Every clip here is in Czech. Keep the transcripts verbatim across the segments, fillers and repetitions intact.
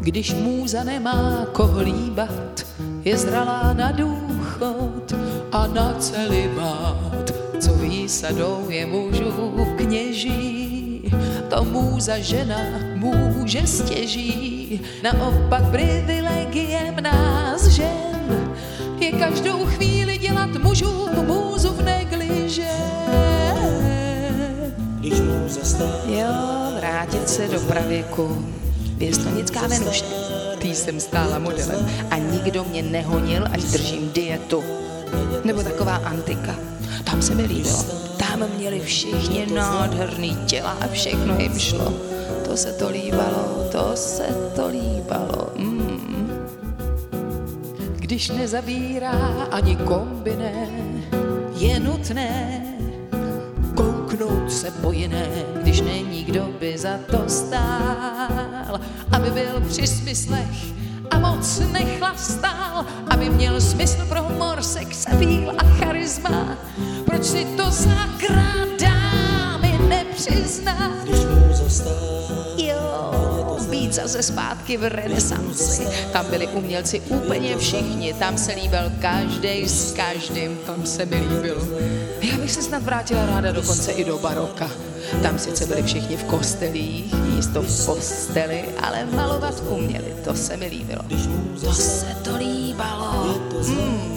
Když můza nemá koho líbat, je zralá na důchod a na celibát. Co výsadou je mužů kněží, to můza žena může stěží. Naopak privilegiem nás žen je každou chvíli dělat mužům můzu v negliže. Když můza stává. Jo, vrátit se do pravěku. Věstonická Venuše. Tý jsem stála modelem a nikdo mě nehonil, ať držím dietu. Nebo taková Antika. Tam se mi líbilo. Tam měli všichni nádherný těla a všechno jim šlo. To se to líbalo, to se to líbalo. Mm. Když nezabírá ani kombiné, je nutné kouknout se po jiném, když není kdo by za to stál, aby byl při smyslech a moc nechlastal, aby měl smysl pro humor, sex appeal a charisma. Proč si to sakra dámy nepřizná? Když můza stává. Jo, být zase zpátky v renesanci. Tam byli umělci úplně všichni, tam se líbil každej s každým, tam se mi líbilo. Já bych se snad vrátila ráda dokonce i do baroka. Tam sice byli všichni v kostelích, místo v posteli, ale malovat uměli, to se mi líbilo. To se to líbalo. Mm.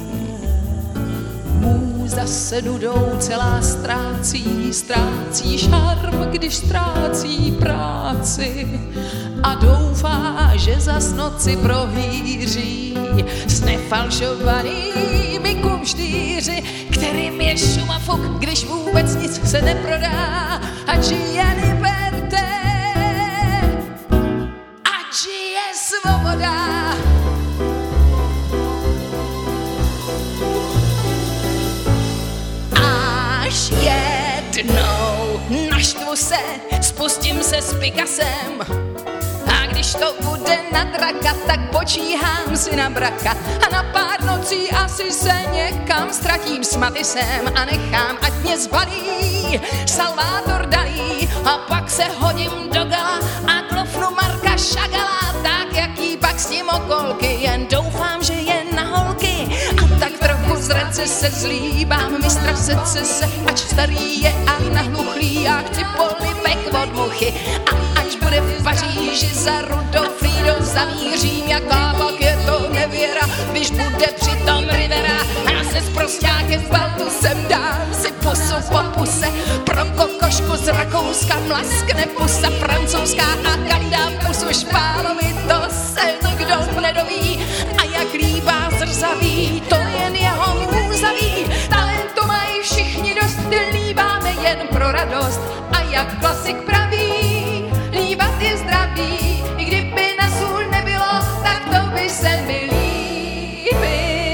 Můza se nudou celá ztrácí, ztrácí šarm, když ztrácí práci a doufá, že zas noci prohýří s nefalšovanými kumštýři, kterým je šum a fuk, když vůbec nic se neprodá, ať žije liberté, ať žije svoboda. Až jednou naštvu se, spustím se s Picasem. A když to bude na draka, tak počíhám si na braka. A na pár nocí asi se někam ztratím s Matisem a nechám, ať mě zbalí Salvador Dalí. A pak se hodím do gala a klofnu Marka Šagala, tak jaký pak s tím okolky, jen doufám, že je na holky. A tak trochu z recese zlíbám mistra secese, ač starý je a nahluchlý, já chci polibek od muchy. A až bude v Paříži za Rudolf Friedo zamířím, jaká pak je to nevěra, když bude přitom Rivera. A já se s prosťákem v baltusem dám si pusu po puse, pro kokošku z Rakouska mlaskne pusa francouzská a kam dám pusu Špálovi, to se nikdo nedoví. A jak líbá zrzaví, to jen jeho můza ví. Talentu mají všichni dost, líbáme jen pro radost. A jak klasik praví, líbat je zdraví, i kdyby na sůl nebylo, tak to by se mi líbilo.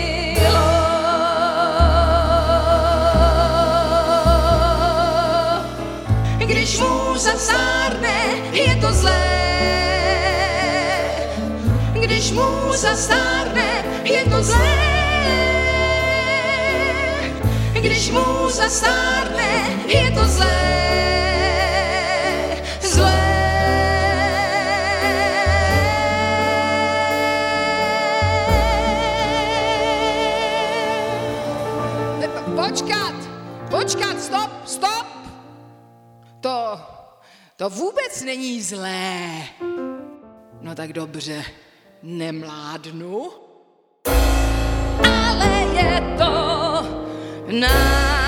Když můza stárne, je to zlé. Když můza stárne, je to zlé. Když můza stárne, je to zlé. Počkat, počkat, stop, stop. To, to vůbec není zlé. No tak dobře, nemládnu. Ale je to na